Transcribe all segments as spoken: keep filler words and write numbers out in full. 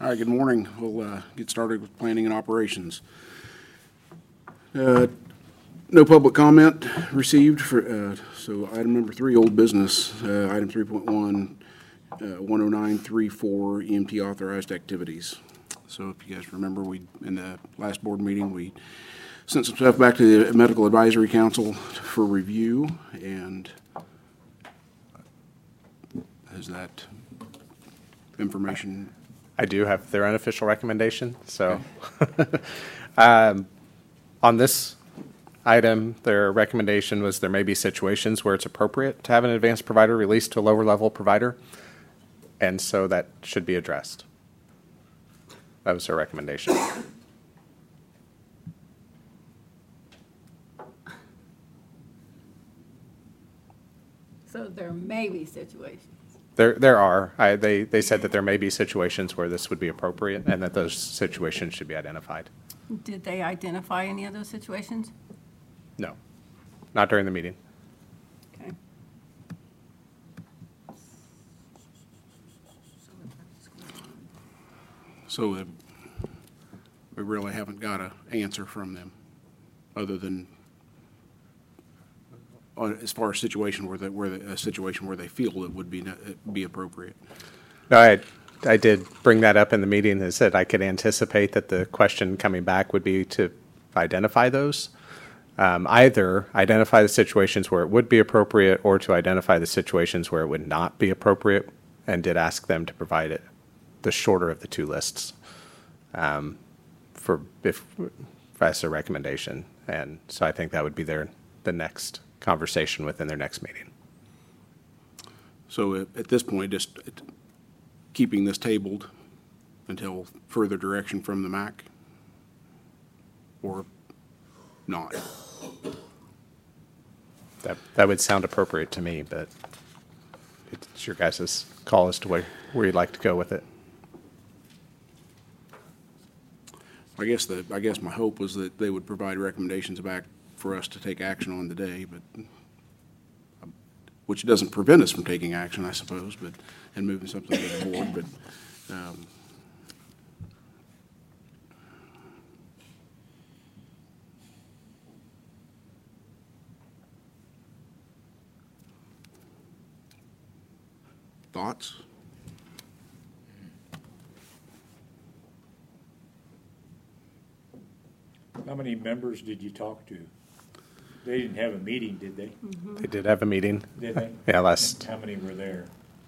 Hi, good morning. We'll uh, get started with planning and operations. Uh, No public comment received for, uh, so item number three, old business, uh, item three point one, uh, one oh nine three four E M T authorized activities. So if you guys remember, we, in the last board meeting, we sent some stuff back to the Medical Advisory Council for review, and has that information? I do have their unofficial recommendation, so. um, on this item, their recommendation was there may be situations where it's appropriate to have an advanced provider released to a lower level provider, and so that should be addressed. That was their recommendation. So there may be situations. There, there are. I, they, they said that there may be situations where this would be appropriate, and that those situations should be identified. Did they identify any of those situations? No, not during the meeting. Okay. So uh, we really haven't got an answer from them, other than uh, as far as situation where they, where they, a situation where they feel it would be be appropriate. No, I, I did bring that up in the meeting. I said I could anticipate that the question coming back would be to identify those. Um, either identify the situations where it would be appropriate, or to identify the situations where it would not be appropriate, and did ask them to provide it, the shorter of the two lists, um, for if as a recommendation. And so I think that would be their the next conversation within their next meeting. So at, at this point, just keeping this tabled until further direction from the M A C, or not? That that would sound appropriate to me, but it's your guys' call as to where, where you'd like to go with it. I guess the I guess my hope was that they would provide recommendations back for us to take action on today, but which doesn't prevent us from taking action, I suppose, but and moving something to the board. But um, thoughts? How many members did you talk to? They didn't have a meeting, did they? Mm-hmm. They did have a meeting. Did they? Yeah, last. How many were there?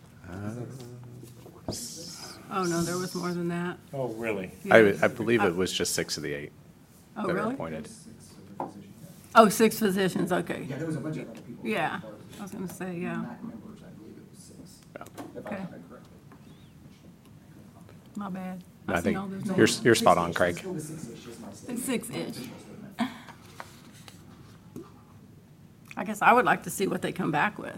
Oh, no, there was more than that. Oh, really? I, I believe it was just six of the eight Oh, that were really? appointed. Oh, six physicians, okay. Yeah, there was a bunch of other people. Yeah, I was gonna say, yeah. M A C members, I believe it was six, Yeah. if I Okay. have it correctly. My bad. I seen think all those you're, names. you're spot on, Craig. Still the six-ish is my statement. Six-ish. I guess I would like to see what they come back with.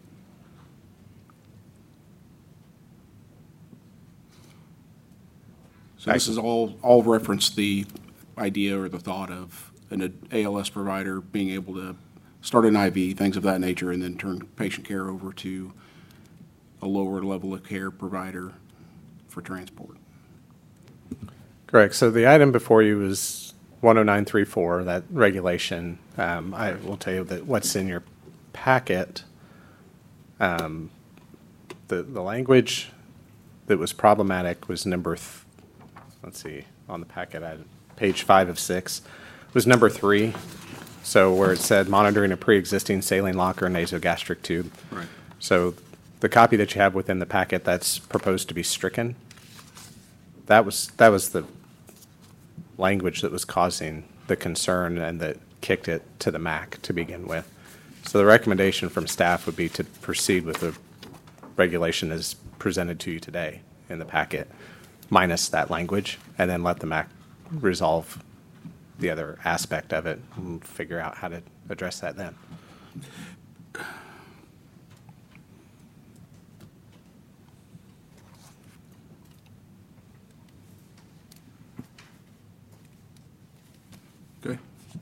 So this is all all reference the idea or the thought of an A L S provider being able to start an I V, things of that nature, and then turn patient care over to a lower level of care provider for transport. Correct. So the item before you is one oh nine three four, that regulation. Um, I will tell you that what's in your packet, um, the, the language that was problematic was number, th- let's see, on the packet, I, page five of six, was number three. So where it said monitoring a pre-existing saline lock or nasogastric tube. Right. So the copy that you have within the packet, that's proposed to be stricken. That was, that was the language that was causing the concern and that kicked it to the M A C to begin with. So the recommendation from staff would be to proceed with the regulation as presented to you today in the packet, minus that language, and then let the M A C resolve the other aspect of it and figure out how to address that then. Okay.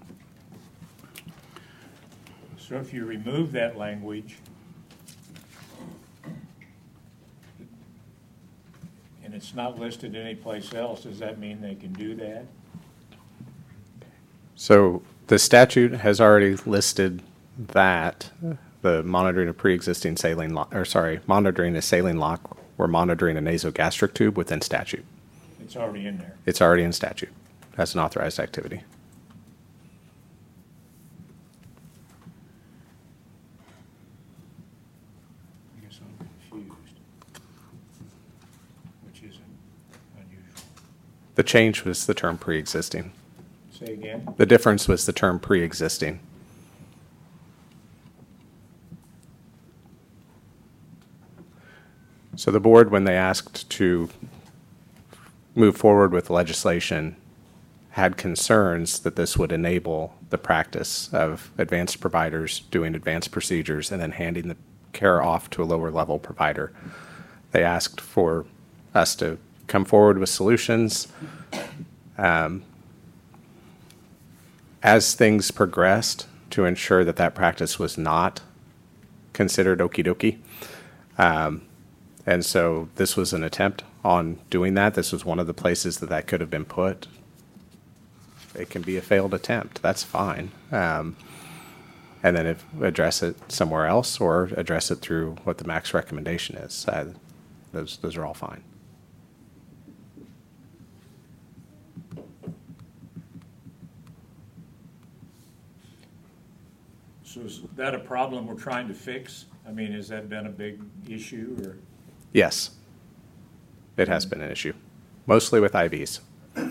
So if you remove that language, and it's not listed anyplace else, does that mean they can do that? So the statute has already listed that, the monitoring of pre-existing saline, lo- or sorry, monitoring a saline lock or monitoring a nasogastric tube within statute. It's already in there. It's already in statute as an authorized activity. I guess I'm confused, which isn't unusual. The change was the term pre-existing. Say again? The difference was the term pre-existing. So the board, when they asked to move forward with legislation, had concerns that this would enable the practice of advanced providers doing advanced procedures and then handing the care off to a lower level provider. They asked for us to come forward with solutions. Um, as things progressed to ensure that that practice was not considered okie dokie. Um, and so this was an attempt on doing that. This was one of the places that that could have been put. It can be a failed attempt. That's fine. Um, and then if address it somewhere else or address it through what the max recommendation is. Uh, those, those are all fine. So is that a problem we're trying to fix? I mean, has that been a big issue, or? Yes, it has been an issue, mostly with I Vs.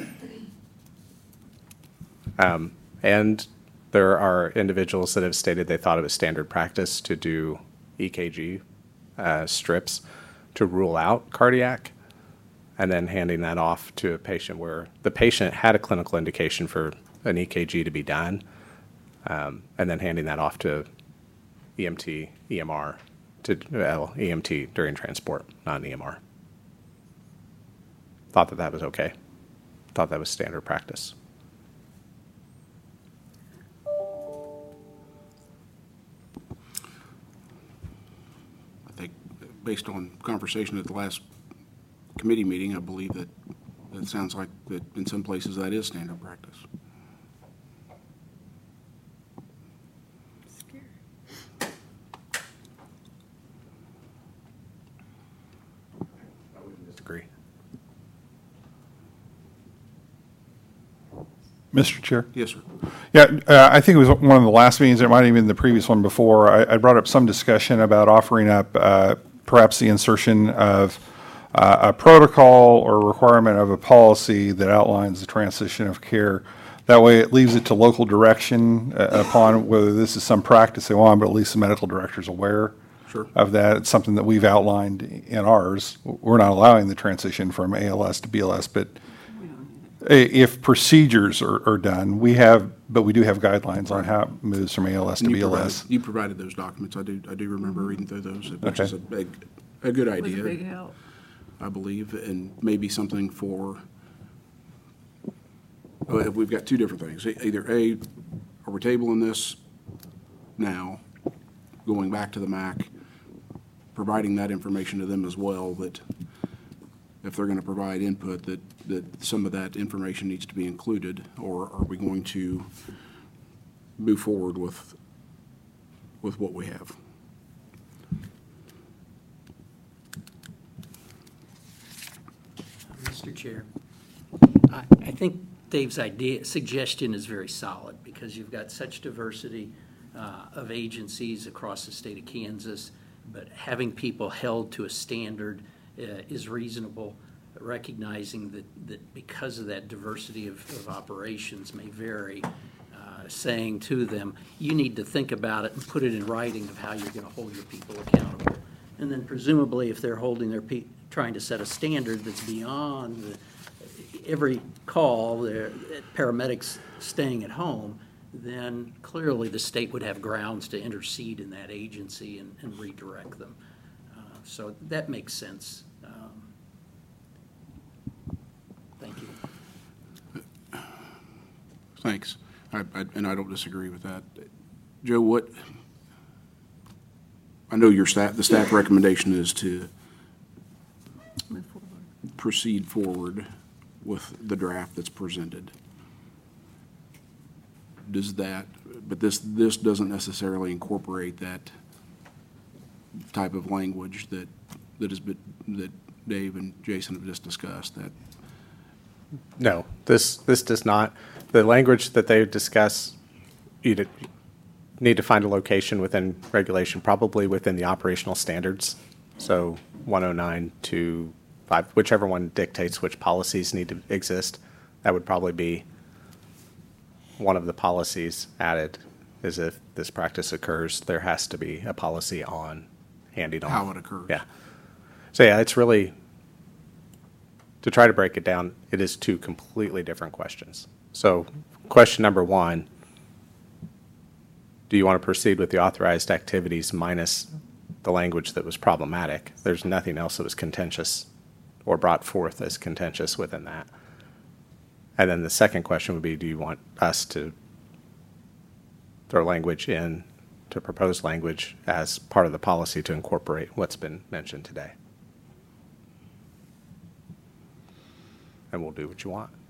Um, and there are individuals that have stated they thought it was standard practice to do E K G uh, strips to rule out cardiac, and then handing that off to a patient where the patient had a clinical indication for an E K G to be done, um, and then handing that off to E M T, E M R, to well, E M T during transport, not an E M R. Thought that that was okay. Thought that was standard practice. I think, based on conversation at the last committee meeting, I believe that it sounds like that in some places that is standard practice. I wouldn't disagree. Mister Chair? Yes, sir. Yeah, uh, I think it was one of the last meetings, it might have been the previous one before, I, I brought up some discussion about offering up uh, perhaps the insertion of uh, a protocol or requirement of a policy that outlines the transition of care. That way it leaves it to local direction uh, upon whether this is some practice they want, but at least the medical director is aware Sure. of that. It's something that we've outlined in ours. We're not allowing the transition from A L S to B L S, but if procedures are, are done, we have, but we do have guidelines on how it moves from A L S to And you B L S. provided, you provided those documents. I do, I do remember reading through those, which Okay. is a big, a good It was a idea. big help. I believe, and maybe something for, well, we've got two different things. E- Either A, are we tabling this now, going back to the M A C, providing that information to them as well, that if they're going to provide input, that, that some of that information needs to be included, or are we going to move forward with, with what we have? Mister Chair, I, I think Dave's idea, suggestion is very solid, because you've got such diversity uh, of agencies across the state of Kansas, but having people held to a standard uh, is reasonable, recognizing that, that because of that diversity of, of operations may vary, uh, saying to them, you need to think about it and put it in writing of how you're going to hold your people accountable. And then presumably, if they're holding their pe- trying to set a standard that's beyond the, every call, their paramedics staying at home, then clearly the state would have grounds to intercede in that agency and, and redirect them. Uh, so that makes sense. Um, thank you. Thanks. I, I, and I don't disagree with that. Joe, what, I know your staff, the staff recommendation is to Move forward. proceed forward with the draft that's presented. Does that, but this, this doesn't necessarily incorporate that type of language that, that has been, that Dave and Jason have just discussed, that, No, this, this does not. The language that they discuss, you need to find a location within regulation, probably within the operational standards. So one oh nine to five, whichever one dictates which policies need to exist, that would probably be one of the policies added, is if this practice occurs, there has to be a policy on handing off. how it occurs. Yeah. So yeah, it's really, to try to break it down, it is two completely different questions. So question number one, do you want to proceed with the authorized activities minus the language that was problematic? There's nothing else that was contentious or brought forth as contentious within that. And then the second question would be, do you want us to throw language in, to propose language as part of the policy to incorporate what's been mentioned today? And we'll do what you want.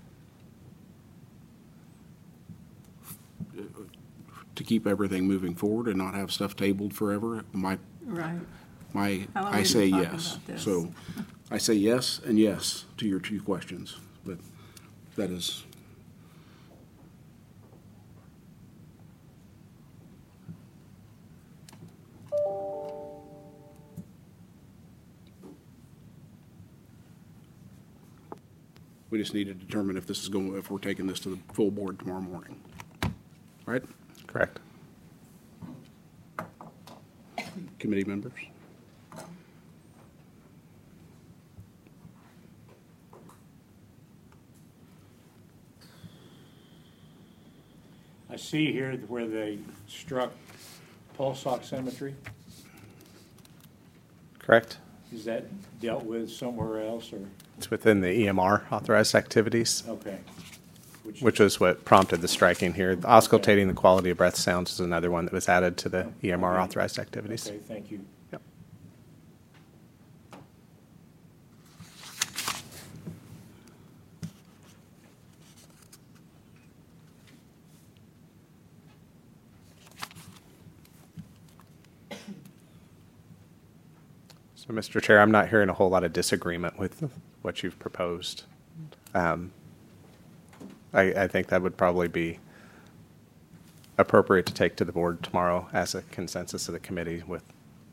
To keep everything moving forward and not have stuff tabled forever, my, Right. my, How long I have we say been talking yes. about this? So I say yes and yes to your two questions, but that is, we just need to determine if this is going, if we're taking this to the full board tomorrow morning. Right? Correct. Committee members? I see here where they struck Pulse Cemetery. Correct. Is that dealt with somewhere else, or, It's within the E M R authorized activities, okay? which is what prompted the striking here. Auscultating the quality of breath sounds is another one that was added to the E M R authorized activities. Okay, thank you. Yep. So, Mister Chair, I'm not hearing a whole lot of disagreement with what you've proposed. Um, I, I think that would probably be appropriate to take to the board tomorrow as a consensus of the committee with,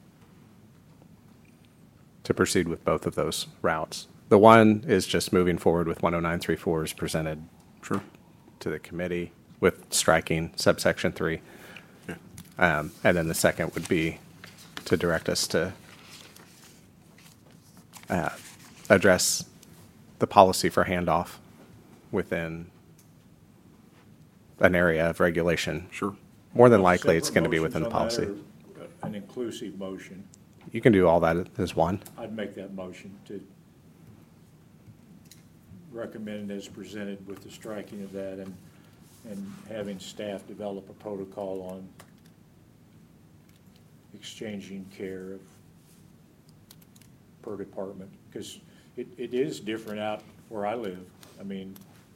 to proceed with both of those routes. The one is just moving forward with one oh nine three four as presented Sure. to the committee with striking subsection three. Yeah. Um, and then the second would be to direct us to uh, address the policy for handoff within an area of regulation. Sure. More than likely, it's Separate going to be motions within the on that, policy. or An inclusive motion. You can do all that as one. I'd make that motion to recommend as presented with the striking of that, and, and having staff develop a protocol on exchanging care of per department, because it, it is different out where I live. I mean,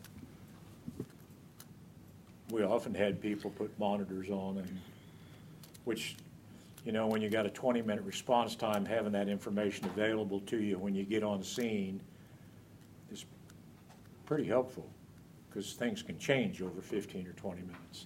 we often had people put monitors on, and, which, you know, when you got a twenty minute response time, having that information available to you when you get on scene is pretty helpful, because things can change over fifteen or twenty minutes.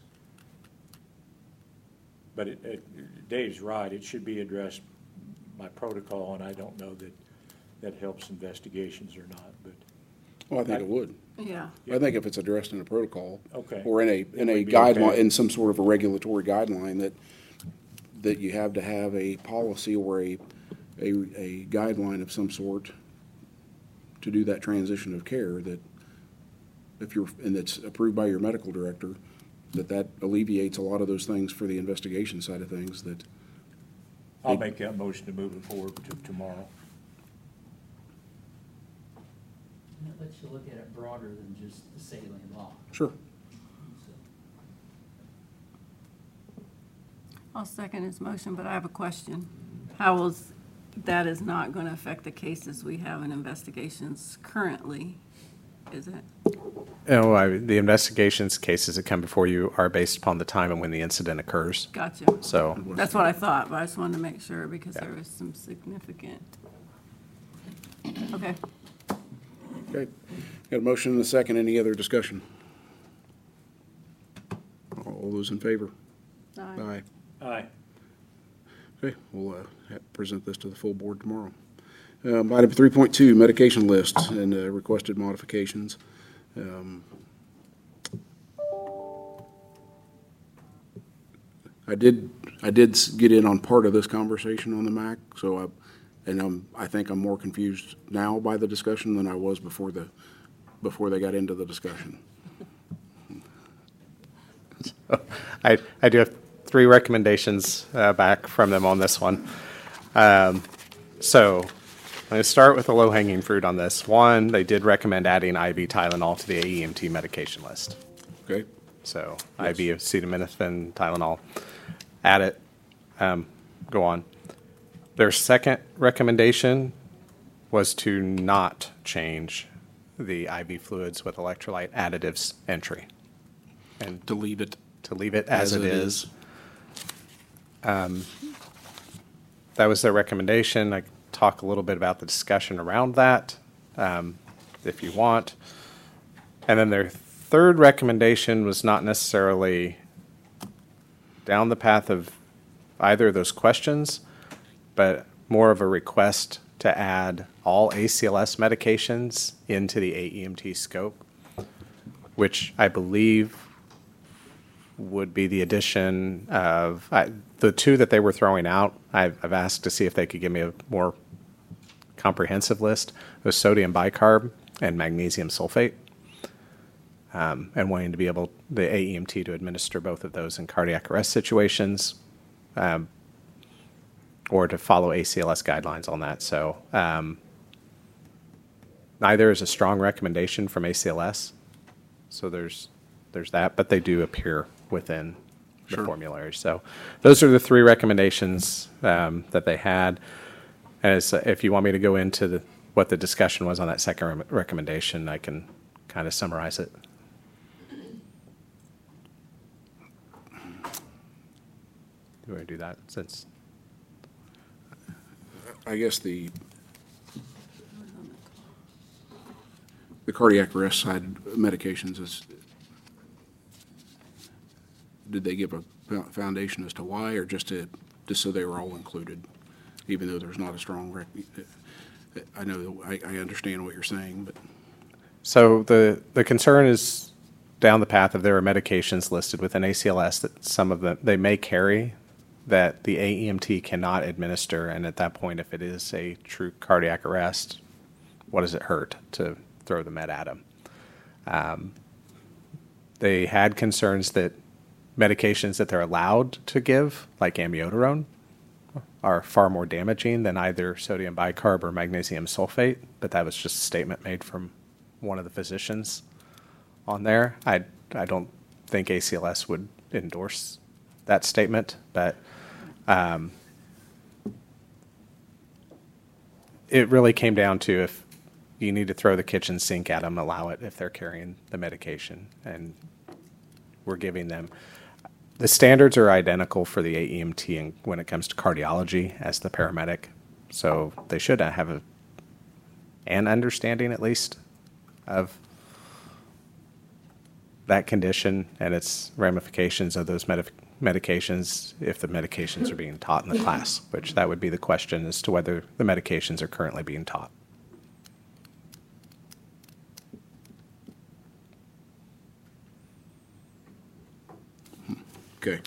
But it, it, Dave's right, it should be addressed by protocol, and I don't know that that helps investigations or not, but. Well, I think it would. Yeah. I think if it's addressed in a protocol. Okay. Or in a, in a would be guideline, okay. in some sort of a regulatory guideline that, that you have to have a policy or a, a, a guideline of some sort to do that transition of care, that if you're, and it's approved by your medical director, that that alleviates a lot of those things for the investigation side of things that. I'll make that motion to move it forward to tomorrow. And it lets you look at it broader than just the saline law. Sure. I'll second his motion, but I have a question. How will that is not going to affect the cases we have in investigations currently, is it? No, I, the investigations cases that come before you are based upon the time and when the incident occurs. Gotcha. So, That's what I thought, but I just wanted to make sure because Yeah. there was some significant. Okay. Okay. Got a motion and a second. Any other discussion? All those in favor? Aye. Aye. Aye. Okay, we'll uh, ha- present this to the full board tomorrow. Um, Item three point two, medication list and uh, requested modifications. Um, I did, I did s- get in on part of this conversation on the M A C, so I, and I'm, I think I'm more confused now by the discussion than I was before the, before they got into the discussion. I, I do have three recommendations uh, back from them on this one. Um, so I'm going to start with the low-hanging fruit on this. One, they did recommend adding I V Tylenol to the A E M T medication list. Okay? So I V acetaminophen, Tylenol, add it, um, go on. Their second recommendation was to not change the I V fluids with electrolyte additives entry. And To leave it. to leave it as, As it it is. is. Um, that was their recommendation. I can talk a little bit about the discussion around that, um, if you want. And then their third recommendation was not necessarily down the path of either of those questions, but more of a request to add all A C L S medications into the A E M T scope, which I believe would be the addition of, I, the two that they were throwing out, I've, I've asked to see if they could give me a more comprehensive list, was sodium bicarb and magnesium sulfate. Um, and wanting to be able, the A E M T to administer both of those in cardiac arrest situations, um, or to follow A C L S guidelines on that. So um, neither is a strong recommendation from A C L S. So there's there's that, but they do appear within the Sure. formulary. So those are the three recommendations um, that they had. As if you want me to go into the, what the discussion was on that second re- recommendation, I can kind of summarize it. Do I do that since? I guess the, the cardiac arrest side medications is, did they give a fo- foundation as to why, or just to, just so they were all included, even though there's not a strong rec, I know, I, I understand what you're saying, but, So the, the concern is down the path of there are medications listed within A C L S that some of them, they may carry that the A E M T cannot administer. And at that point, if it is a true cardiac arrest, what does it hurt to throw the med at them? Um, they had concerns that medications that they're allowed to give, like amiodarone, are far more damaging than either sodium bicarb or magnesium sulfate. But that was just a statement made from one of the physicians on there. I, I don't think A C L S would endorse that statement, but um, it really came down to if you need to throw the kitchen sink at them, allow it if they're carrying the medication. And we're giving them, the standards are identical for the A E M T and when it comes to cardiology as the paramedic. So they should have a, an understanding at least of that condition and its ramifications of those medic- medications if the medications are being taught in the class, which that would be the question as to whether the medications are currently being taught. okay.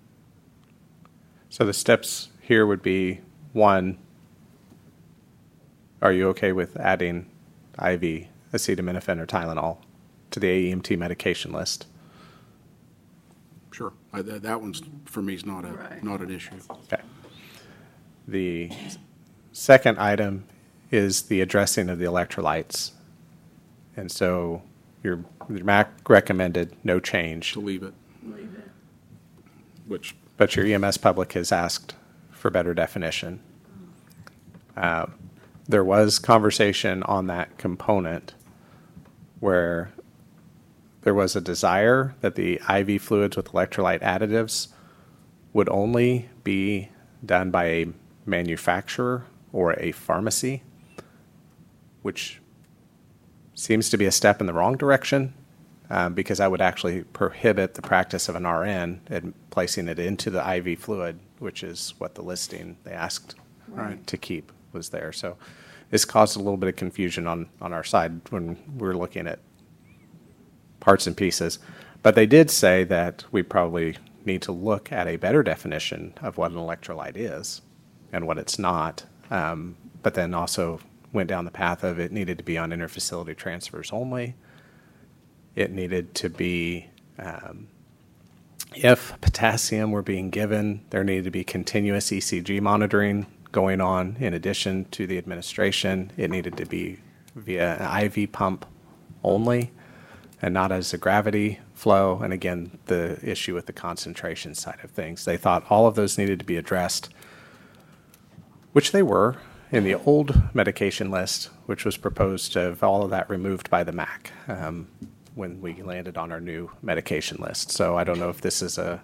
So the steps here would be, one, are you okay with adding I V, acetaminophen, or Tylenol to the A E M T medication list? Sure. I- That that one's, for me, is not a, Right. not an issue. Okay. The second item is the addressing of the electrolytes. And so your, your M A C recommended no change, To leave it, Leave it. which, but your E M S public has asked for better definition. Uh, There was conversation on that component where there was a desire that the I V fluids with electrolyte additives would only be done by a manufacturer or a pharmacy, which seems to be a step in the wrong direction, um, because I would actually prohibit the practice of an R N and placing it into the I V fluid, which is what the listing they asked Right. to keep was there. So this caused a little bit of confusion on, on our side when we were looking at parts and pieces. But they did say that we probably need to look at a better definition of what an electrolyte is and what it's not. Um, but then also went down the path of it needed to be on interfacility transfers only. It needed to be, um, if potassium were being given, there needed to be continuous E C G monitoring going on in addition to the administration. It needed to be via an I V pump only and not as a gravity flow. And again, the issue with the concentration side of things. They thought all of those needed to be addressed, which they were in the old medication list, which was proposed to have all of that removed by the M A C um, when we landed on our new medication list. So I don't know if this is a,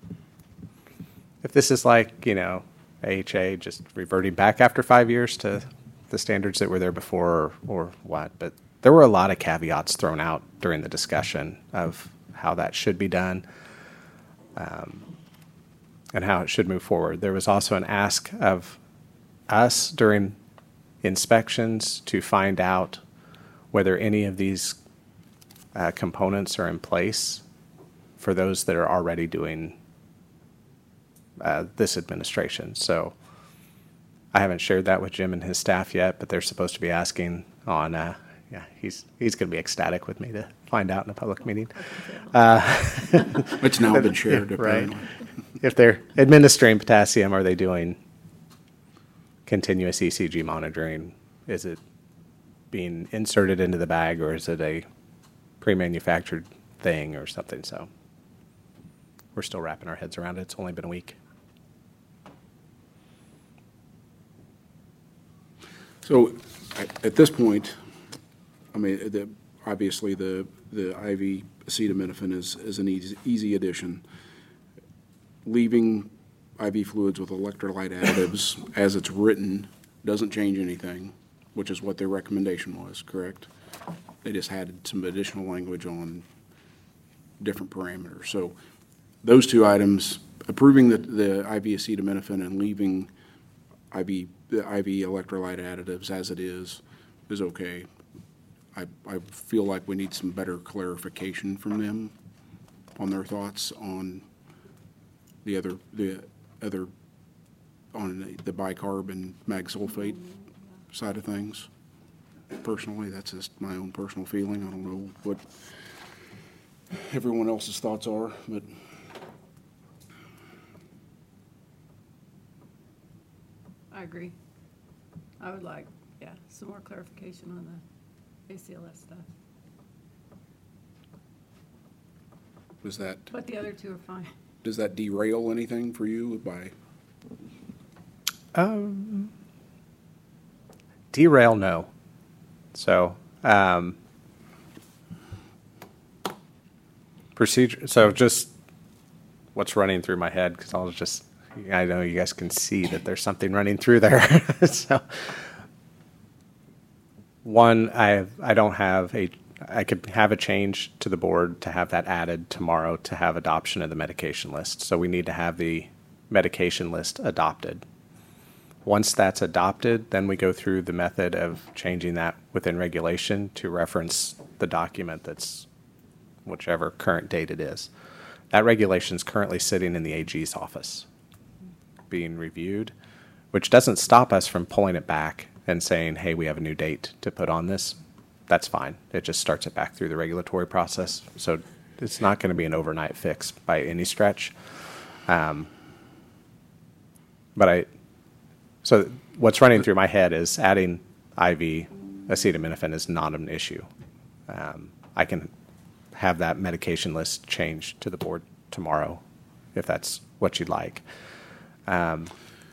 if this is like, you know, A H A just reverting back after five years to the standards that were there before, or, or what. But there were a lot of caveats thrown out during the discussion of how that should be done, um, and how it should move forward. There was also an ask of us during inspections to find out whether any of these uh, components are in place for those that are already doing uh, this administration. So I haven't shared that with Jim and his staff yet, but they're supposed to be asking on, uh, yeah, he's, he's going to be ecstatic with me to find out in a public meeting. it's now been shared, Right. apparently. If they're administering potassium, are they doing continuous E C G monitoring? Is it being inserted into the bag, or is it a pre-manufactured thing or something? So we're still wrapping our heads around it. It's only been a week. So at, at this point, I mean, the, obviously the, the I V acetaminophen is, is an easy, easy addition. Leaving I V fluids with electrolyte additives as it's written doesn't change anything, which is what their recommendation was, correct? They just added some additional language on different parameters. So those two items, approving the, the I V acetaminophen and leaving I V, the I V electrolyte additives as it is, is okay. I, I feel like we need some better clarification from them on their thoughts on the other, the other, on the- the bicarb and mag sulfate side of things. Personally, that's just my own personal feeling. I don't know what everyone else's thoughts are, but I agree. I would like, yeah, some more clarification on the A C L S stuff. does that, But the other two are fine. does that derail anything for you by, Um, derail, no. So, um, procedure, so just what's running through my head, because I'll just, I know you guys can see that there's something running through there. So, one, I, I don't have a, I could have a change to the board to have that added tomorrow to have adoption of the medication list. So we need to have the medication list adopted. Once that's adopted, then we go through the method of changing that within regulation to reference the document that's whichever current date it is. That regulation is currently sitting in the A G's office, being reviewed, which doesn't stop us from pulling it back and saying, hey, we have a new date to put on this, that's fine. It just starts it back through the regulatory process. So it's not going to be an overnight fix by any stretch. Um, but I, so what's running through my head is adding I V acetaminophen is not an issue. Um, I can have that medication list changed to the board tomorrow, if that's what you'd like. Um,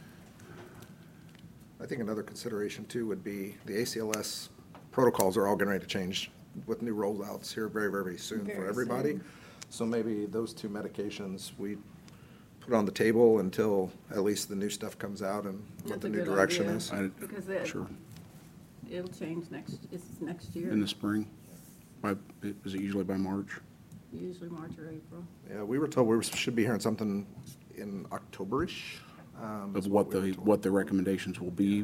I think another consideration too would be the A C L S protocols are all getting ready to change with new rollouts here very, very, very soon Very for everybody. soon. So maybe those two medications we put on the table until at least the new stuff comes out and what That's the a new good direction idea, is. I- Because it, Sure. it'll change next, it's next year, In the spring, by, is it usually by March? usually March or April. Yeah, we were told we were- should be hearing something in October-ish. um, Of is what we the, were told. what the recommendations will be?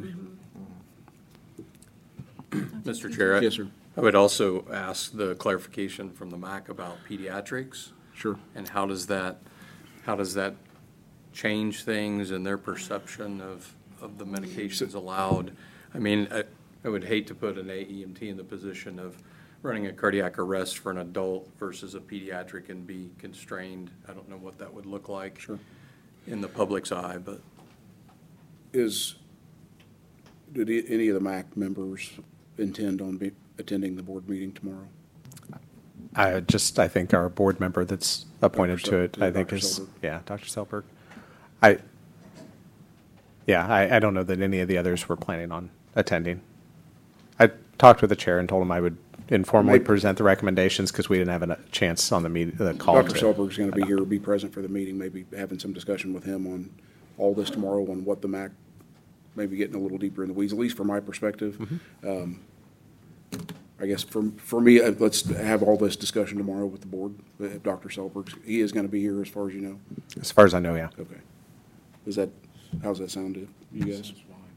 Mister Chair, I- Yes, sir. I would also ask the clarification from the M A C about pediatrics. Sure. And how does that, how does that change things and their perception of, of the medications allowed? I mean, I, I would hate to put an A E M T in the position of running a cardiac arrest for an adult versus a pediatric and be constrained. I don't know what that would look like. Sure. In the public's eye, but Is, did i- any of the M A C members intend on be, attending the board meeting tomorrow? I just, I think our board member that's appointed Doctor to Sel- it, to I think Doctor is, Selberg. yeah, Doctor Selberg. I, yeah, I, I don't know that any of the others were planning on attending. I talked with the chair and told him I would informally Maybe- present the recommendations because we didn't have a chance on the meet, the call. Doctor to- Selberg's going to be here, be present for the meeting, maybe having some discussion with him on all this tomorrow, on what the M A C, maybe getting a little deeper in the weeds, at least from my perspective. Um, I guess for, for me, uh, let's have all this discussion tomorrow with the board, uh, Doctor Selberg. He is going to be here as far as you know? As far as I know, yeah. Okay. Is that, how's that sound to you guys?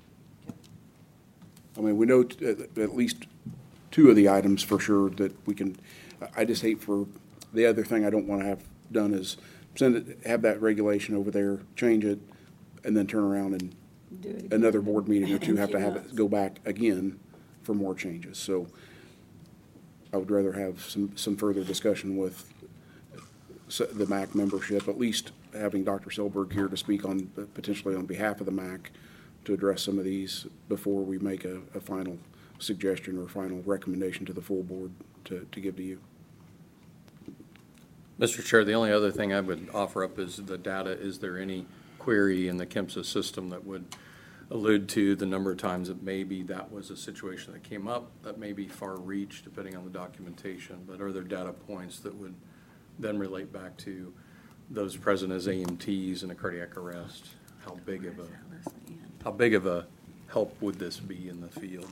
I mean, we know t- at at least two of the items for sure that we can, I just hate for, the other thing I don't want to have done is send it, have that regulation over there, change it, and then turn around and Do it again. another board meeting or two have to In a have few it months. go back again for more changes. So I would rather have some, some further discussion with s- the M A C membership, at least having Doctor Selberg here to speak on, potentially on behalf of the M A C, to address some of these before we make a, a final suggestion or final recommendation to the full board to, to give to you. Mister Chair, the only other thing I would offer up is the data. Is there any query in the KIMSA system that would allude to the number of times that maybe that was a situation that came up, that may be far reach depending on the documentation, but are there data points that would then relate back to those present as A M Ts in a cardiac arrest? How big of a, how big of a help would this be in the field?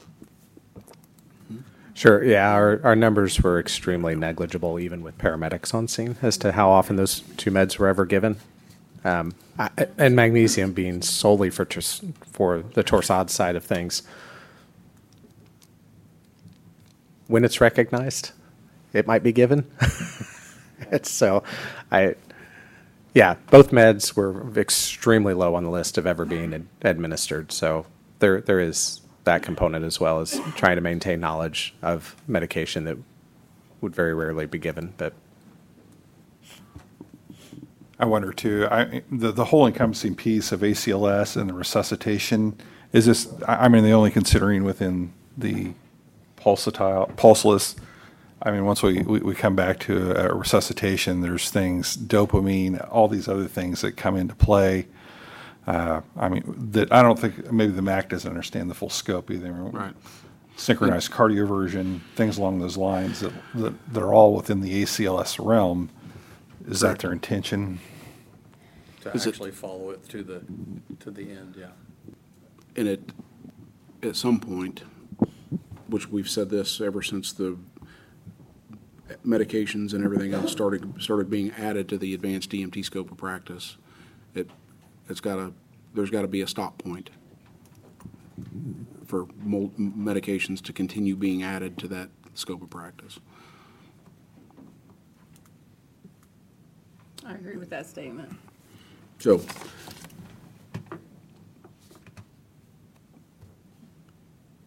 Sure, yeah, our, our numbers were extremely negligible, even with paramedics on scene, as to how often those two meds were ever given. Um, I, and magnesium being solely for, tors- for the Torsades side of things. When it's recognized, it might be given. It's so, I, yeah, both meds were extremely low on the list of ever being ad- administered. So there, there is that component as well as trying to maintain knowledge of medication that would very rarely be given. But I wonder too, I, the, the whole encompassing piece of A C L S and the resuscitation, is this, I I mean, the only considering within the pulsatile, pulseless, I mean, once we, we, we come back to a resuscitation, there's things, dopamine, all these other things that come into play. Uh, I mean, that I don't think, maybe the M A C doesn't understand the full scope either. Right. Synchronized cardioversion, things along those lines that, that, that are all within the A C L S realm. Is that their intention? To Is it- actually follow it to the, to the end, yeah. And it, at some point, which we've said this ever since the medications and everything else started, started being added to the advanced D M T scope of practice, it, it's gotta, there's gotta be a stop point for mul- medications to continue being added to that scope of practice. I agree with that statement. So,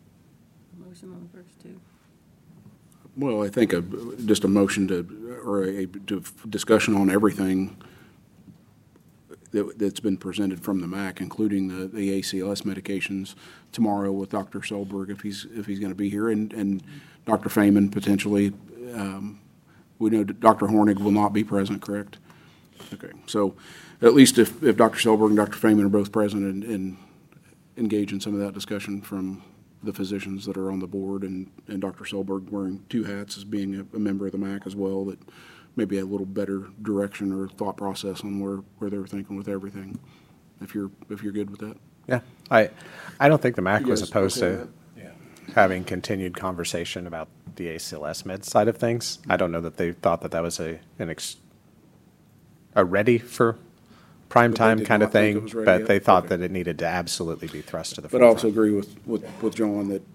motion on the first two. Well, I think a, just a motion to, or a, to discussion on everything that, that's been presented from the M A C, including the, the A C L S medications tomorrow with Doctor Solberg, if he's, if he's going to be here, and, and Doctor Feynman potentially. Um, we know that Doctor Hornig will not be present, correct? Okay, so at least if, if Doctor Solberg and Doctor Feynman are both present and, and engage in some of that discussion from the physicians that are on the board, and, and Doctor Solberg wearing two hats as being a, a member of the M A C as well, that maybe a little better direction or thought process on where, where they're thinking with everything, if you're, if you're good with that. Yeah, I, I don't think the M A C You was guys opposed okay to with Yeah. having continued conversation about the A C L S med side of things. I don't know that they thought that that was a, an ex, a ready for prime But they time did kind of not think it thing, was ready but yet? they thought Okay. that it needed to absolutely be thrust to the But I forefront. also agree with, with, with John that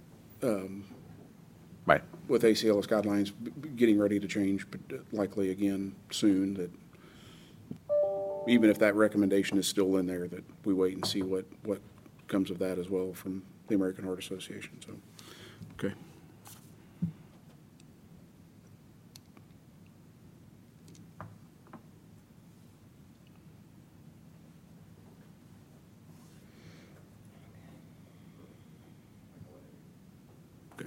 Right. with A C L S guidelines b- b- getting ready to change, but likely again soon, that even if that recommendation is still in there, that we wait and see what, what comes of that as well from the American Heart Association, so, okay. Okay.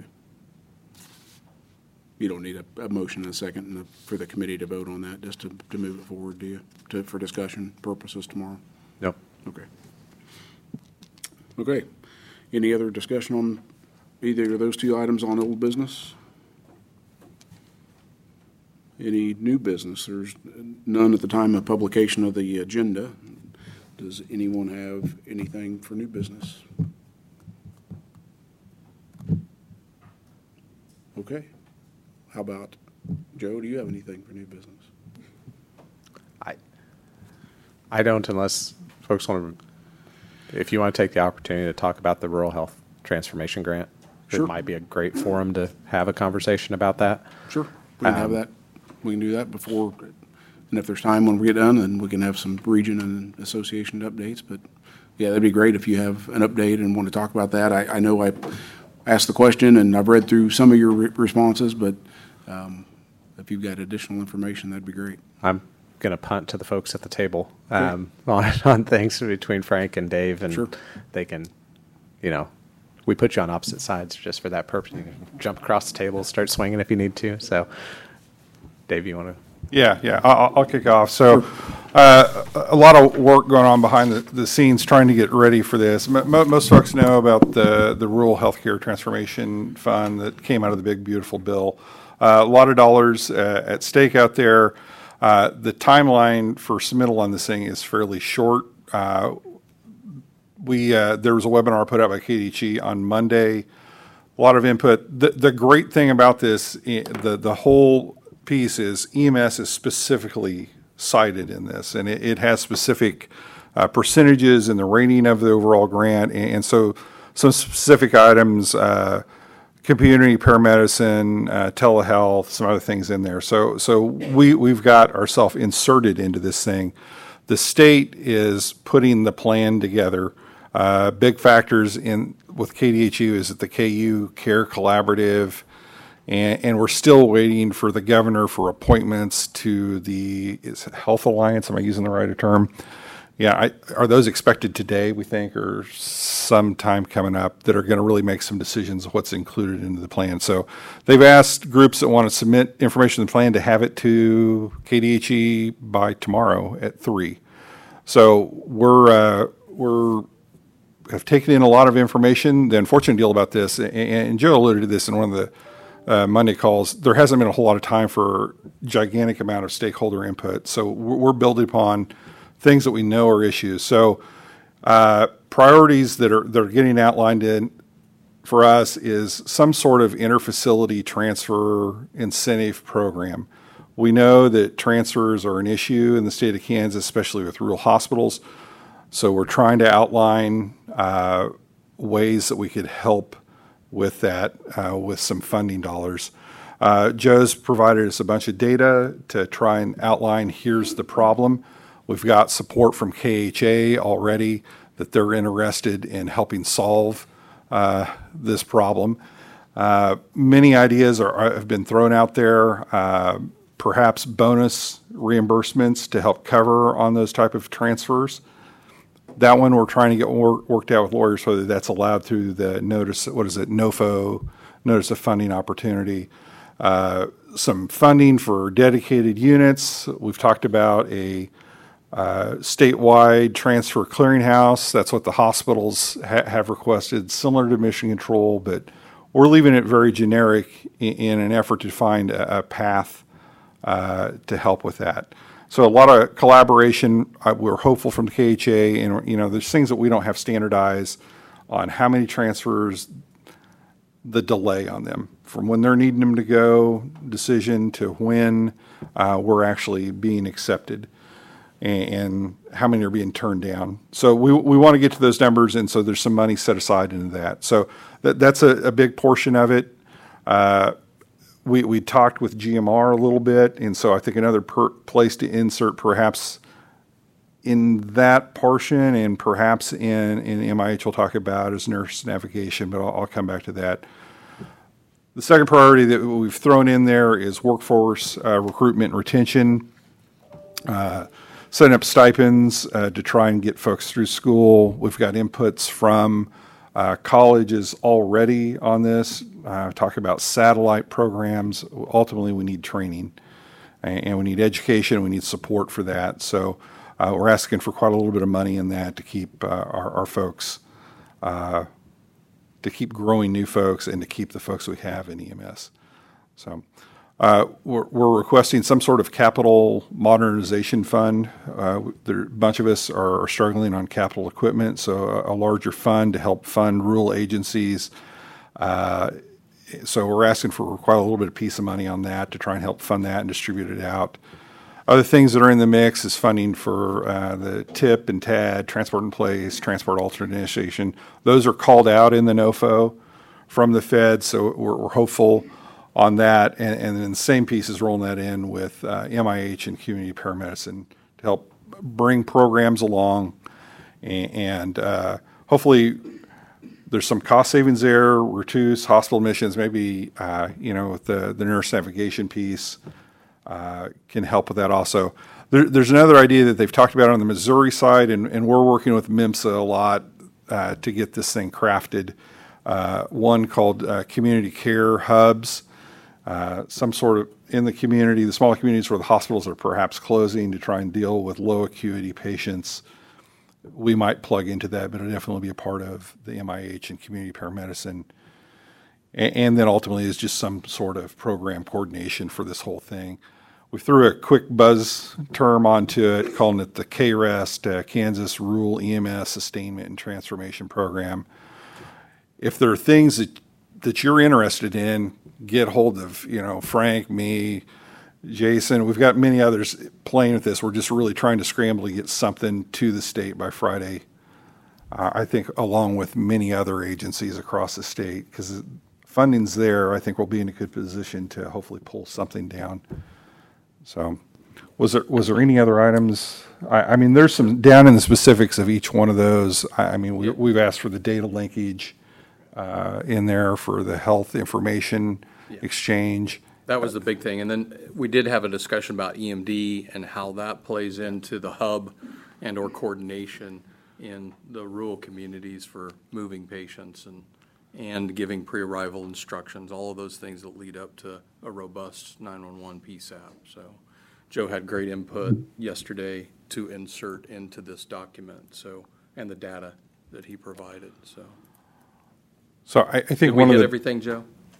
You don't need a, a motion and a second and a- for the committee to vote on that, just to, to move it forward, do you, to, for discussion purposes tomorrow? Nope. Okay. Okay. Any other discussion on either of those two items on old business? Any new business? There's none at the time of publication of the agenda. Does anyone have anything for new business? Okay. How about, Joe, do you have anything for new business? I, I don't unless folks want to, if you want to take the opportunity to talk about the rural health transformation grant, Sure. it might be a great forum to have a conversation about that. Sure. We can have Um, that, we can do that before, and if there's time when we get done, then we can have some region and association updates, but yeah, that'd be great if you have an update and want to talk about that. I, I know I asked the question and I've read through some of your re- responses, but um, if you've got additional information, that'd be great. I'm going to punt to the folks at the table um, on, on things between Frank and Dave, and Sure. they can, you know, we put you on opposite sides just for that purpose. You can jump across the table, start swinging if you need to. So, Dave, you want to? Yeah, yeah, I'll, I'll kick off. So, uh, a lot of work going on behind the, the scenes trying to get ready for this. M- mo- most folks know about the, the Rural Healthcare Transformation Fund that came out of the big, beautiful bill. Uh, a lot of dollars uh, at stake out there. Uh, the timeline for submittal on this thing is fairly short. Uh, we uh, there was a webinar put out by K D H E on Monday. A lot of input. The, the great thing about this, i- the, the whole piece is E M S is specifically cited in this, and it, it has specific uh, percentages in the rating of the overall grant, and, and so some specific items, uh, community paramedicine, uh, telehealth, some other things in there. So, so we, we've got ourselves inserted into this thing. The state is putting the plan together. Uh, big factors in with K D H U is that the K U Care Collaborative, and, and we're still waiting for the governor for appointments to the is it Health Alliance. Am I using the right term? Yeah, I, are those expected today, we think, or sometime coming up, that are going to really make some decisions of what's included into the plan? So they've asked groups that want to submit information in the plan to have it to K D H E by tomorrow at three. So we're, uh, we're, have taken in a lot of information. The unfortunate deal about this, and, and Joe alluded to this in one of the uh, Monday calls, there hasn't been a whole lot of time for gigantic amount of stakeholder input. So we're, we're building upon things that we know are issues. So uh, priorities that are that are getting outlined in for us is some sort of interfacility transfer incentive program. We know that transfers are an issue in the state of Kansas, especially with rural hospitals. So we're trying to outline uh, ways that we could help with that uh, with some funding dollars. Uh, Joe's provided us a bunch of data to try and outline here's the problem. We've got support from K H A already that they're interested in helping solve uh, this problem. Uh, Many ideas are, are- have been thrown out there, uh, perhaps bonus reimbursements to help cover on those type of transfers. That one, we're trying to get wor- worked out with lawyers whether that's allowed through the notice, what is it, NOFO, Notice of Funding Opportunity. Uh, Some funding for dedicated units. We've talked about a uh, statewide transfer clearinghouse. That's what the hospitals ha- have requested, similar to mission control, but we're leaving it very generic in, in an effort to find a, a path uh, to help with that. So a lot of collaboration. Uh, we're hopeful from the K H A, and you know, there's things that we don't have standardized on how many transfers, the delay on them from when they're needing them to go, decision to when uh, we're actually being accepted, and, and how many are being turned down. So we we want to get to those numbers, and so there's some money set aside into that. So that that's a, a big portion of it. Uh, we we talked with G M R a little bit, and so I think another per, place to insert perhaps in that portion, and perhaps in, in M I H we'll talk about is nurse navigation, but I'll, I'll come back to that. The second priority that we've thrown in there is workforce uh, recruitment and retention, uh, setting up stipends uh, to try and get folks through school. We've got inputs from uh, colleges already on this, uh, talk about satellite programs. Ultimately, we need training, and, and we need education, and we need support for that. So uh, we're asking for quite a little bit of money in that to keep uh, our, our folks uh, to keep growing new folks and to keep the folks we have in E M S. So uh, we're, we're requesting some sort of capital modernization fund. Uh, there, a bunch of us are, are struggling on capital equipment, so a, a larger fund to help fund rural agencies. Uh, so we're asking for quite a little bit of piece of money on that to try and help fund that and distribute it out. Other things that are in the mix is funding for uh, the T I P and T A D, Transport in Place, Transport Alternate Initiation. Those are called out in the NOFO from the Fed, so we're, we're hopeful on that. And, and then the same piece is rolling that in with uh, M I H and community paramedicine to help bring programs along. And, and uh, hopefully there's some cost savings there, reduce hospital admissions, maybe, uh, you know, with the, the nurse navigation piece. Uh, can help with that also. There, there's another idea that they've talked about on the Missouri side, and, and we're working with MIMSA a lot uh, to get this thing crafted. Uh, one called uh, community care hubs, uh, some sort of in the community, the smaller communities where the hospitals are perhaps closing to try and deal with low acuity patients. We might plug into that, but it'll definitely be a part of the M I H and community paramedicine. And, and then ultimately is just some sort of program coordination for this whole thing. We threw a quick buzz term onto it, calling it the K REST, uh, Kansas Rural E M S Sustainment and Transformation Program. If there are things that that you're interested in, get hold of, you know, Frank, me, Jason. We've got many others playing with this. We're just really trying to scramble to get something to the state by Friday. Uh, I think along with many other agencies across the state, because funding's there, I think we'll be in a good position to hopefully pull something down. So, was there was there any other items? I, I mean, there's some down in the specifics of each one of those. I, I mean, we, we've asked for the data linkage uh, in there for the health information Yeah. exchange. That was the big thing. And then we did have a discussion about E M D and how that plays into the hub and or coordination in the rural communities for moving patients and and giving pre-arrival instructions, all of those things that lead up to a robust nine one one P SAP. So Joe had great input yesterday to insert into this document, so, and the data that he provided, so. So I, I think Did we one of get the everything, Joe?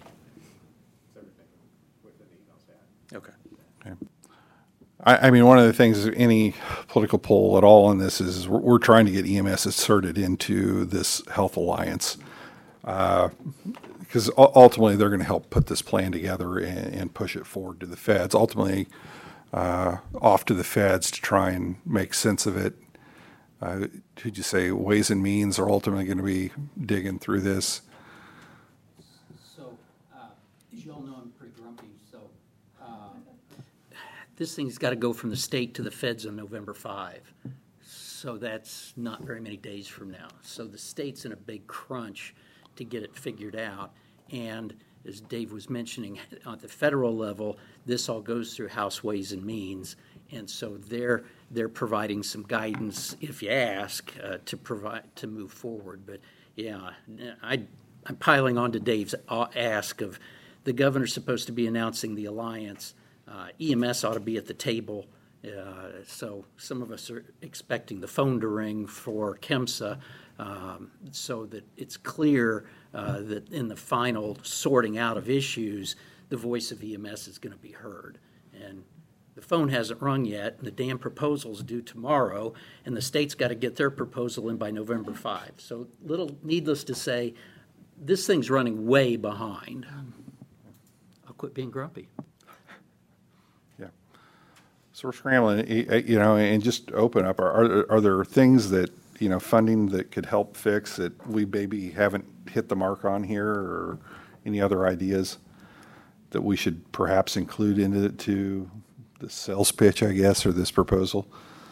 Okay. I, I mean, one of the things, any political poll at all in this is we're, we're trying to get E M S inserted into this health alliance. Uh, because ultimately they're going to help put this plan together and, and push it forward to the feds. Ultimately, uh, off to the feds to try and make sense of it. Uh, did you say Ways and Means are ultimately going to be digging through this? So, uh, as you all know, I'm pretty grumpy, so uh, this thing's got to go from the state to the feds on November fifth. So that's not very many days from now. So the state's in a big crunch to get it figured out. And as Dave was mentioning, at the federal level, this all goes through House Ways and Means. And so they're, they're providing some guidance, if you ask, uh, to provide, to move forward. But yeah, I, I'm piling on to Dave's ask of, the governor's supposed to be announcing the alliance. Uh, E M S ought to be at the table. Uh, so some of us are expecting the phone to ring for KEMSA, um, so that it's clear uh, that in the final sorting out of issues, the voice of E M S is going to be heard. And the phone hasn't rung yet, and the damn proposal's due tomorrow, and the state's got to get their proposal in by November fifth. So little, needless to say, this thing's running way behind. I'll quit being grumpy. Yeah. So we're scrambling, eh, eh, you know, and just open up. Are, are, are there things that, you know, funding that could help fix that we maybe haven't hit the mark on here, or any other ideas that we should perhaps include into it to the sales pitch, I guess, or this proposal?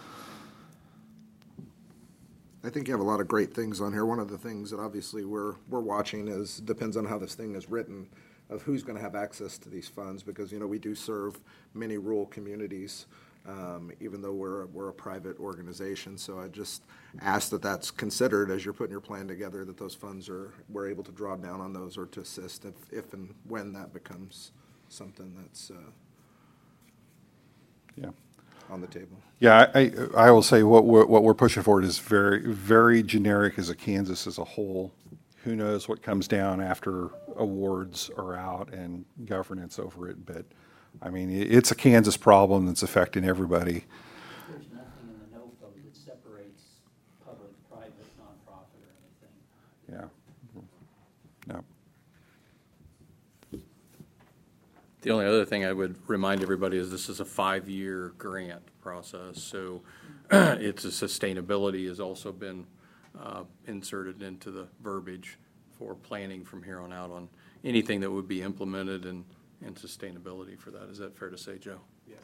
I think you have a lot of great things on here. One of the things that obviously we're, we're watching is, depends on how this thing is written, of who's going to have access to these funds, because, you know, we do serve many rural communities, um, even though we're, we're a private organization. So I just ask that that's considered as you're putting your plan together, that those funds are, we're able to draw down on those or to assist if, if and when that becomes something that's uh, Yeah. on the table. Yeah, I, I I will say what we're, what we're pushing forward is very, very generic as a Kansas as a whole. Who knows what comes down after awards are out and governance over it, but, I mean, it- it's a Kansas problem that's affecting everybody. There's nothing in the NOFO that separates public, private, nonprofit, or anything. Yeah. No. The only other thing I would remind everybody is this is a five-year grant process, so it's a sustainability has also been uh, inserted into the verbiage for planning from here on out on anything that would be implemented and, and sustainability for that. Is that fair to say, Joe? Yes.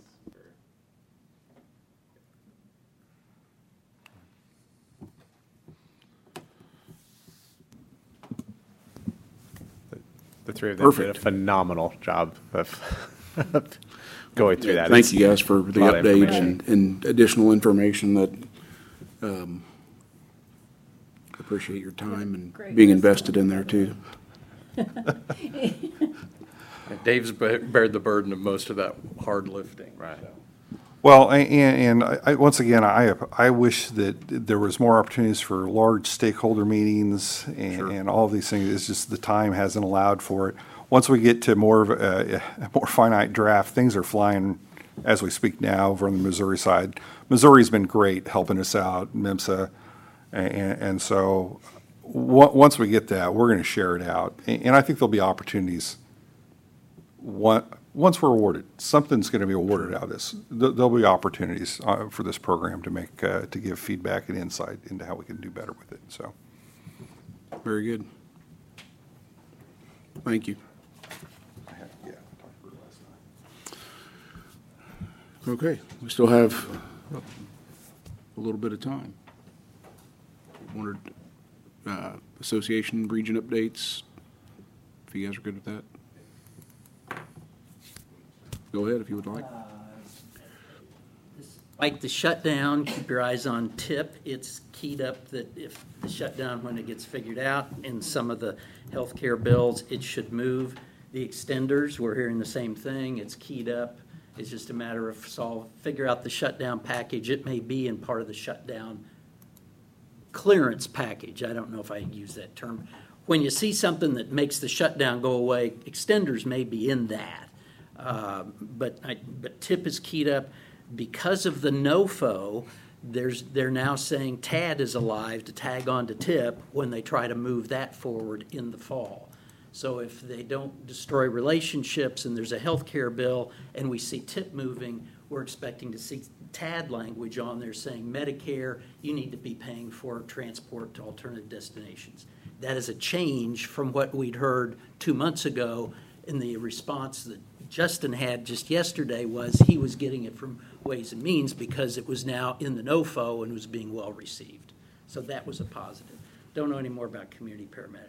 The three of them did a Perfect. phenomenal job of going through that. Thank It's you guys for the a lot of update information. and, and additional information that, um, appreciate your time and Great. being invested in there too. And Dave's ba- bared the burden of most of that hard lifting. Right. so. Well, a- and, and I, I- once again, I, I wish that there was more opportunities for large stakeholder meetings and, and all these things. It's just the time hasn't allowed for it. Once we get to more of a, a more finite draft, things are flying as we speak now over on the Missouri side. Missouri's been great helping us out, MIMSA, and, and so on- once we get that, we're going to share it out. And, and I think there'll be opportunities one, once we're awarded, something's going to be awarded out of this. Th- There'll be opportunities uh, for this program to make, uh, to give feedback and insight into how we can do better with it, so. Very good. Thank you. Okay, we still have a little bit of time. Wanted, uh, association region updates, if you guys are good with that. Go ahead if you would like. Like the shutdown, keep your eyes on TIP. It's keyed up that if the shutdown, when it gets figured out in some of the healthcare bills, it should move. The extenders, we're hearing the same thing. It's keyed up. It's just a matter of solve, figure out the shutdown package. It may be in part of the shutdown clearance package. I don't know if I use that term. When you see something that makes the shutdown go away, extenders may be in that. Uh, but I, but TIP is keyed up because of the NOFO. There's they're now saying T A D is alive to tag on to TIP when they try to move that forward in the fall. So if they don't destroy relationships and there's a health care bill and we see TIP moving, we're expecting to see T A D language on there saying Medicare, you need to be paying for transport to alternative destinations. That is a change from what we'd heard two months ago, in the response that Justin had just yesterday was he was getting it from Ways and Means because it was now in the NOFO and was being well received. So that was a positive. Don't know any more about community paramedic.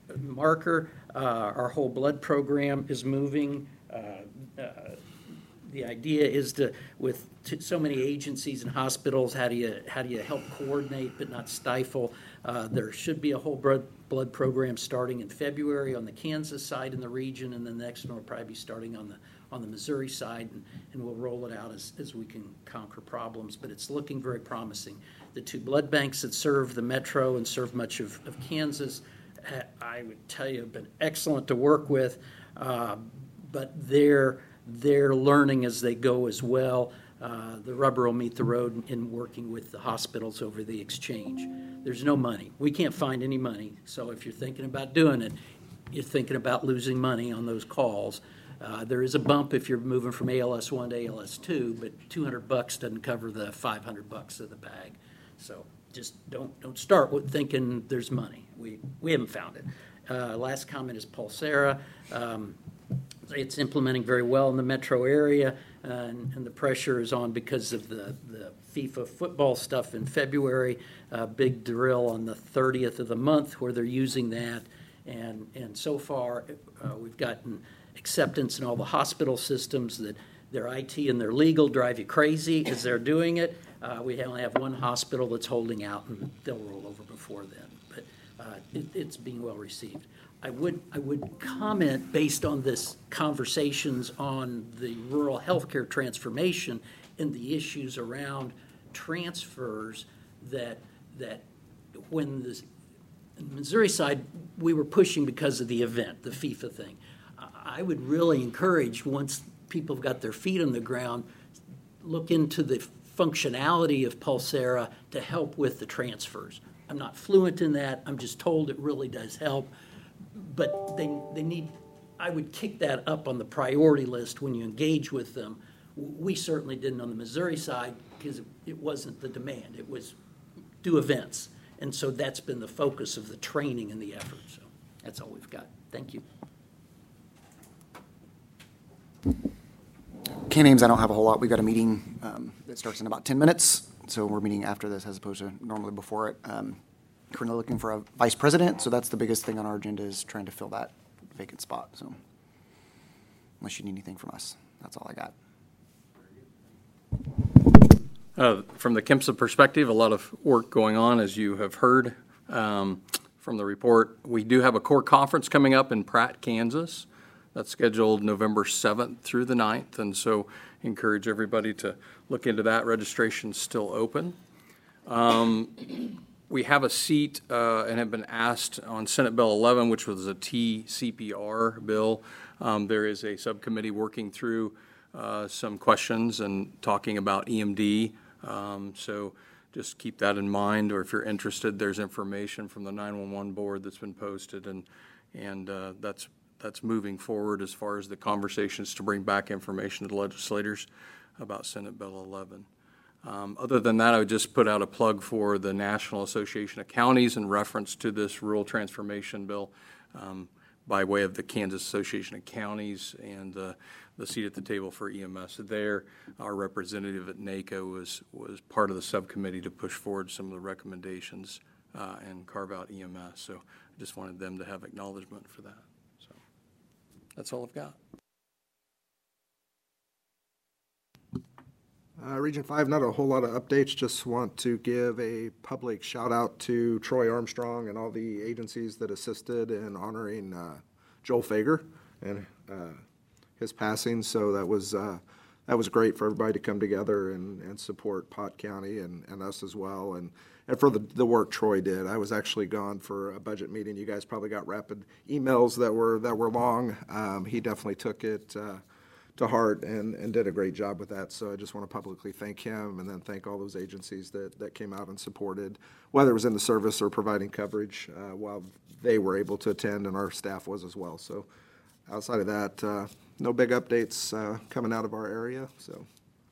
marker. Uh, Our whole blood program is moving. Uh, uh, The idea is to, with t- so many agencies and hospitals, how do you, how do you help coordinate but not stifle? Uh, There should be a whole blood, blood program starting in February on the Kansas side in the region, and the next one will probably be starting on the, on the Missouri side, and, and we'll roll it out as, as we can conquer problems, but it's looking very promising. The two blood banks that serve the metro and serve much of, of Kansas, uh, I would tell you, have been excellent to work with, uh, but they're, they're learning as they go as well. Uh, the rubber will meet the road in, in working with the hospitals over the exchange. There's no money. We can't find any money, so if you're thinking about doing it, you're thinking about losing money on those calls. Uh, there is a bump if you're moving from A L S one to A L S two, but two hundred bucks doesn't cover the five hundred bucks of the bag. So just don't don't start with thinking there's money. We we haven't found it. Uh, last comment is Pulsera. Um, it's implementing very well in the metro area, uh, and, and the pressure is on because of the, the FIFA football stuff in February. Uh, big drill on the thirtieth of the month where they're using that, and and so far uh, we've gotten acceptance in all the hospital systems that their I T and their legal drive you crazy as they're doing it. Uh, we only have one hospital that's holding out, and they'll roll over before then. But uh, it, it's being well received. I would I would comment based on this conversations on the rural healthcare transformation and the issues around transfers that that when the Missouri side we were pushing because of the event, the FIFA thing. I would really encourage, once people have got their feet on the ground, look into the functionality of Pulsera to help with the transfers. I'm not fluent in that. I'm just told it really does help. But they, they need, I would kick that up on the priority list when you engage with them. We certainly didn't on the Missouri side because it wasn't the demand. It was do events. And so that's been the focus of the training and the effort. So that's all we've got. Thank you. K-names, I don't have a whole lot. We've got a meeting um, that starts in about ten minutes, so we're meeting after this as opposed to normally before it. Um, currently looking for a vice president, so that's the biggest thing on our agenda is trying to fill that vacant spot. So unless you need anything from us, that's all I got. Uh, From the KIMSA perspective, a lot of work going on, as you have heard um, from the report. We do have a core conference coming up in Pratt, Kansas. That's scheduled November seventh through the ninth, and so encourage everybody to look into that. Registration's still open. Um, we have a seat uh, and have been asked on Senate Bill eleven, which was a T C P R bill. Um, there is a subcommittee working through uh, some questions and talking about E M D. Um, so just keep that in mind, or if you're interested, there's information from the nine one one board that's been posted, and and uh, that's that's moving forward as far as the conversations to bring back information to the legislators about Senate Bill eleven. Um, other than that, I would just put out a plug for the National Association of Counties in reference to this rural transformation bill um, by way of the Kansas Association of Counties and uh, the seat at the table for E M S there. Our representative at NACO was, was part of the subcommittee to push forward some of the recommendations uh, and carve out E M S. So I just wanted them to have acknowledgement for that. So that's all I've got. Uh, Region five, not a whole lot of updates, just want to give a public shout out to Troy Armstrong and all the agencies that assisted in honoring uh, Joel Fager and uh, his passing. So that was uh, that was great for everybody to come together and, and support Pot County and, and us as well, and, and for the, the work Troy did. I was actually gone for a budget meeting. You guys probably got rapid emails that were that were long. Um, he definitely took it uh, to heart and, and did a great job with that. So I just want to publicly thank him and then thank all those agencies that, that came out and supported, whether it was in the service or providing coverage uh, while they were able to attend, and our staff was as well. So outside of that, uh, no big updates uh, coming out of our area. So.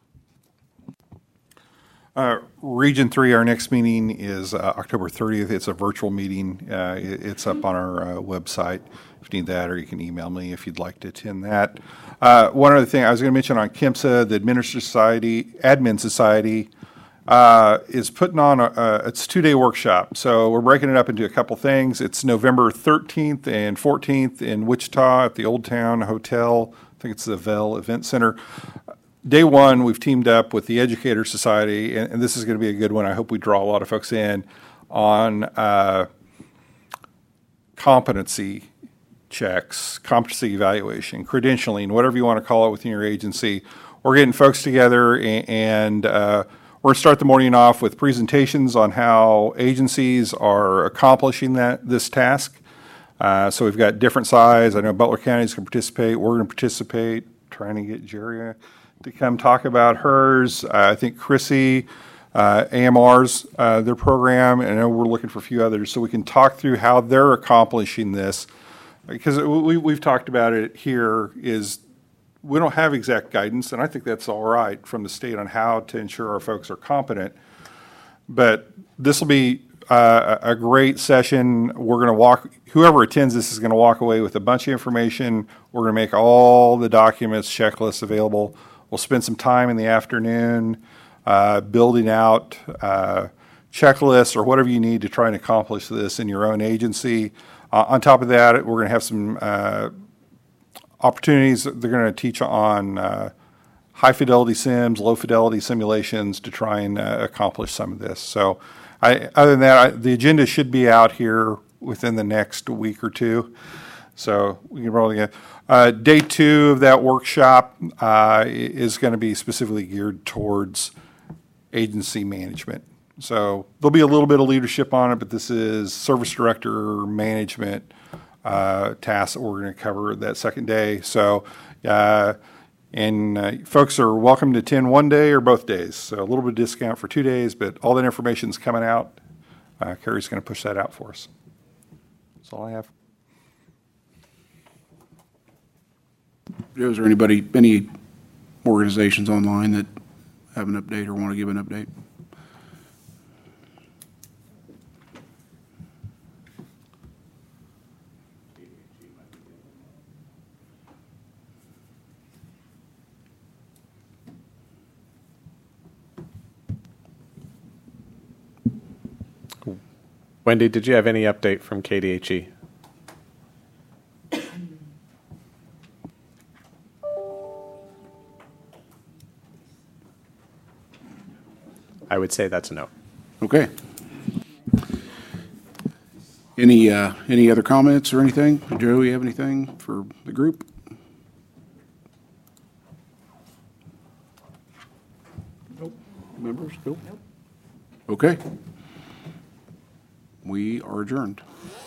Uh, Region three, our next meeting is uh, October thirtieth. It's a virtual meeting. Uh, it, it's up on our uh, website if you need that, or you can email me if you'd like to attend that. Uh, one other thing I was going to mention on KIMSA, the Administrative Society, Admin Society, uh, is putting on a, a it's a two-day workshop. So we're breaking it up into a couple things. It's November thirteenth and fourteenth in Wichita at the Old Town Hotel. I think it's the Vell Event Center. Day one, we've teamed up with the Educator Society, and, and this is going to be a good one. I hope we draw a lot of folks in on uh, competency checks, competency evaluation, credentialing, whatever you want to call it within your agency. We're getting folks together, and, and uh, we're going to start the morning off with presentations on how agencies are accomplishing that this task. Uh, so we've got different size. I know Butler County is going to participate. We're going to participate, trying to get Jerry to come talk about hers. Uh, I think Chrissy, uh, A M R's, uh, their program, and I know we're looking for a few others, so we can talk through how they're accomplishing this. Because we, we've talked about it here, is we don't have exact guidance, and I think that's all right from the state on how to ensure our folks are competent. But this will be uh, a great session. We're going to walk, whoever attends this is going to walk away with a bunch of information. We're going to make all the documents, checklists available. We'll spend some time in the afternoon uh, building out uh, checklists or whatever you need to try and accomplish this in your own agency. Uh, on top of that, we're going to have some uh, opportunities. They're going to teach on uh, high-fidelity sims, low-fidelity simulations to try and uh, accomplish some of this. So I, other than that, I, the agenda should be out here within the next week or two. So we can roll again. Uh, day two of that workshop uh, is going to be specifically geared towards agency management. So there'll be a little bit of leadership on it, but this is service director management uh, tasks that we're going to cover that second day. So, uh, and uh, folks are welcome to attend one day or both days. So a little bit of discount for two days, but all that information is coming out. Uh, Carrie's going to push that out for us. That's all I have. Joe, is there anybody, any organizations online that have an update or want to give an update? Wendy, did you have any update from K D H E? I would say that's a no. Okay. Any, uh, any other comments or anything? Joe, you have anything for the group? Nope. Members? Nope. Okay. We are adjourned.